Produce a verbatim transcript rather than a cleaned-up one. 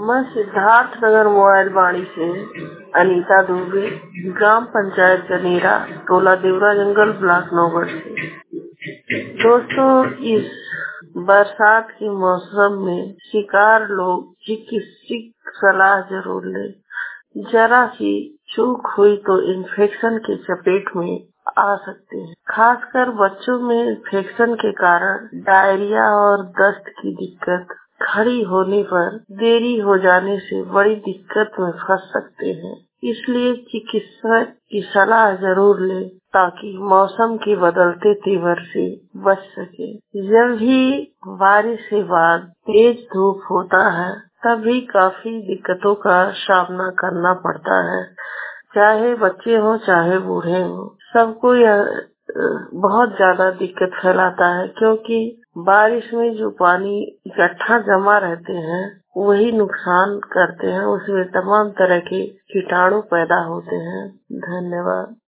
मैं सिद्धार्थ नगर मोबाइल वाणी से अनीता दुबे, ग्राम पंचायत जनेरा, टोला देवरा जंगल, ब्लॉक नौगढ़ से। दोस्तों, इस बरसात के मौसम में शिकार लोग चिकित्सक सलाह जरूर लें। जरा सी चूक हुई तो इन्फेक्शन के चपेट में आ सकते हैं। खासकर बच्चों में इन्फेक्शन के कारण डायरिया और दस्त की दिक्कत खड़ी होने पर देरी हो जाने से बड़ी दिक्कत में फंस सकते हैं। इसलिए चिकित्सक की सलाह जरूर लें ताकि मौसम के बदलते तेवर से बच सके। जब भी बारिश के बाद तेज धूप होता है तभी काफी दिक्कतों का सामना करना पड़ता है, चाहे बच्चे हो चाहे बूढ़े हो, सबको यह बहुत ज्यादा दिक्कत फैलाता है, क्योंकि बारिश में जो पानी इकट्ठा जमा रहते हैं वही नुकसान करते हैं। उसमें तमाम तरह के कीटाणु पैदा होते हैं। धन्यवाद।